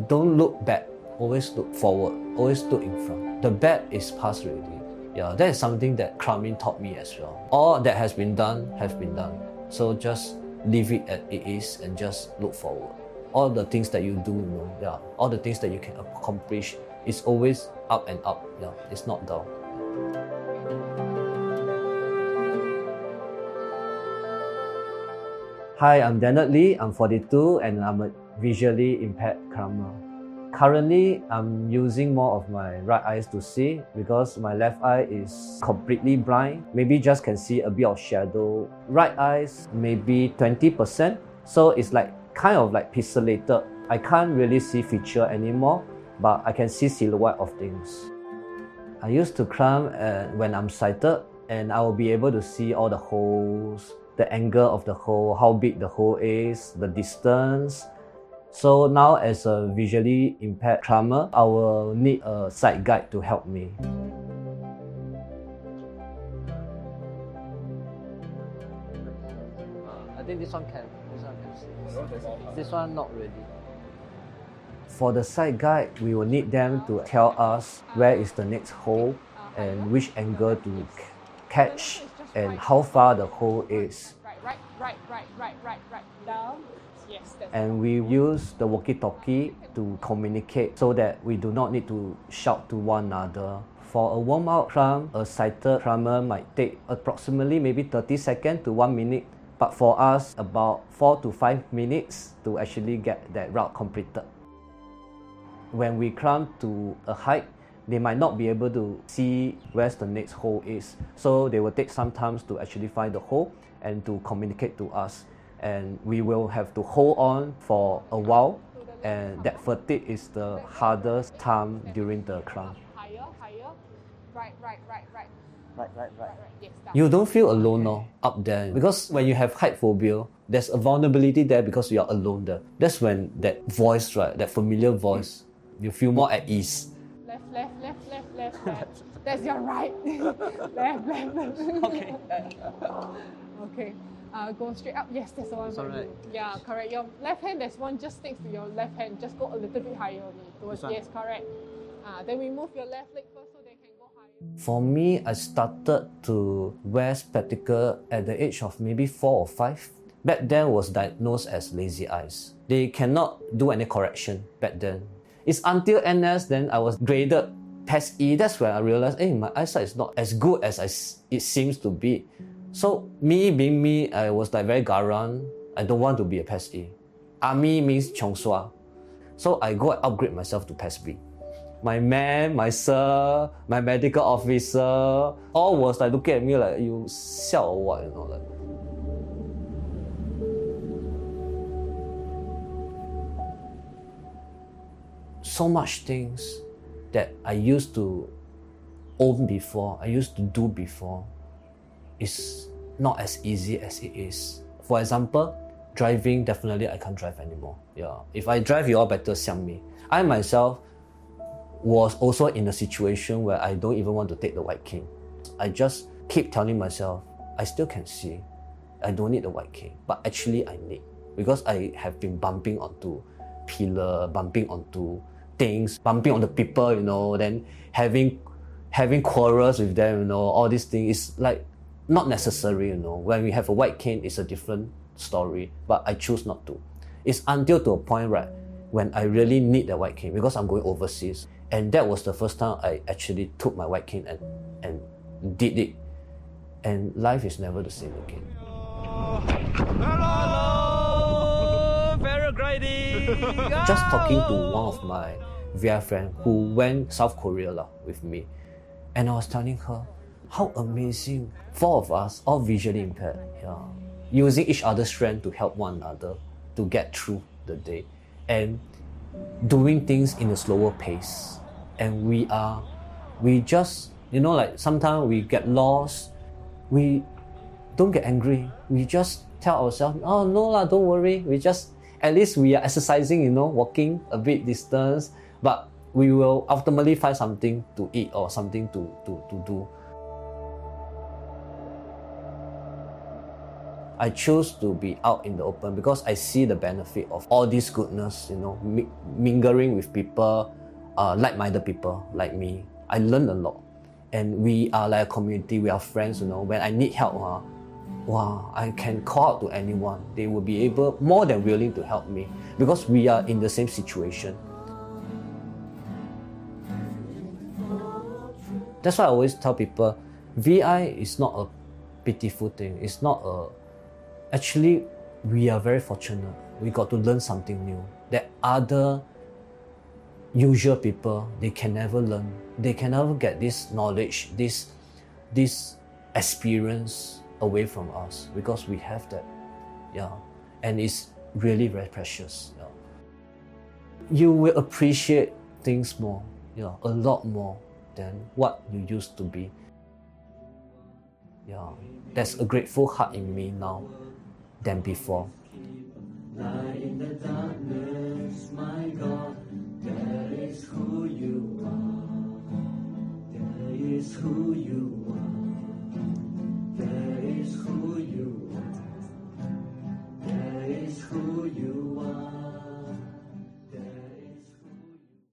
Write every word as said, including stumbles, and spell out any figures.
don't look back, always look forward, always look in front. The bad is past already. Yeah, that is something that climbing taught me as well. All that has been done has been done. So just leave it as it is and just look forward. All the things that you do, you know, yeah, all the things that you can accomplish is always up and up. Yeah, it's not down. Hi, I'm Daniel Lee. I'm forty-two and I'm a visually impaired climber. Currently, I'm using more of my right eyes to see because my left eye is completely blind. Maybe just can see a bit of shadow. Right eyes, maybe twenty percent. So it's like kind of like pixelated. I can't really see feature anymore, but I can see silhouette of things. I used to climb uh, when I'm sighted, and I will be able to see all the holes, the angle of the hole, how big the hole is, the distance. So now as a visually impaired climber, I will need a sight guide to help me. I think this one can, this one can see. This one not really. For the sight guide, we will need them to tell us where is the next hole and which angle to catch and how far the hole is. Right, right, right, right, right, right, right, down. Yes, that's and we use the walkie-talkie to communicate so that we do not need to shout to one another. For a warm-up climb, a sighted climber might take approximately maybe thirty seconds to one minute, but for us, about four to five minutes to actually get that route completed. When we climb to a height, they might not be able to see where the next hole is, so they will take some time to actually find the hole and to communicate to us. And we will have to hold on for a while, and that fatigue is the hardest time during the climb. Higher, higher. Right, right, right, right. Right, right, right. Yes, You don't feel alone now up there, because when you have height phobia, there's a vulnerability there because you are alone there. That's when that voice, right, that familiar voice, you feel more at ease. Left, left, left, left, left, left. That's your right. left, left, left. Okay. Okay. Uh, go straight up. Yes, that's the one. Right. Yeah, correct. Your left hand, there's one just next to your left hand. Just go a little bit higher only. Towards, yes, correct. Uh, then we move your left leg first so they can go higher. For me, I started to wear spectacles at the age of maybe four or five. Back then, was diagnosed as lazy eyes. They cannot do any correction back then. It's until N S then I was graded P E S E. That's when I realized, hey, my eyesight is not as good as I, it seems to be. So me being me, I was like very garang. I don't want to be a P E S E. Army means Chong Sua. So I go and upgrade myself to P E S B. My man, my sir, my medical officer, all was like looking at me like, you siao or what, you know, like. So much things that I used to own before, I used to do before, is not as easy as it is. For example, driving, definitely I can't drive anymore. Yeah, if I drive, you all better siam me. I myself was also in a situation where I don't even want to take the white cane. I just keep telling myself, I still can see. I don't need the white cane, but actually I need, because I have been bumping onto pillar, bumping onto things, bumping on the people, you know, then having having quarrels with them, you know, all these things is like not necessary, you know. When we have a white cane, it's a different story, but I choose not to. It's until to a point, right, when I really need the white cane because I'm going overseas. And that was the first time I actually took my white cane and, and did it. And life is never the same again. Hello! Paragliding! Just talking to one of my V I friends who went South Korea lah, with me. And I was telling her, how amazing, four of us, all visually impaired, yeah, using each other's strength to help one another to get through the day and doing things in a slower pace. And we are, we just, you know, like sometimes we get lost, we don't get angry, we just tell ourselves, oh no lah, don't worry, we just, at least we are exercising, you know, walking a bit distance, but we will ultimately find something to eat or something to, to, to do. I choose to be out in the open because I see the benefit of all this goodness, you know, mi- mingling with people, uh, like-minded people like me. I learn a lot. And we are like a community, we are friends, you know. When I need help, uh, wow, I can call out to anyone. They will be able, more than willing to help me because we are in the same situation. That's why I always tell people, V I is not a pitiful thing. It's not a... Actually, we are very fortunate. We got to learn something new that other usual people, they can never learn. They can never get this knowledge, this, this experience away from us because we have that. Yeah. And it's really very precious. Yeah. You will appreciate things more, yeah, a lot more than what you used to be. Yeah, there's a grateful heart in me now than before. Light in the darkness, my God, that is who you are. That is who you are.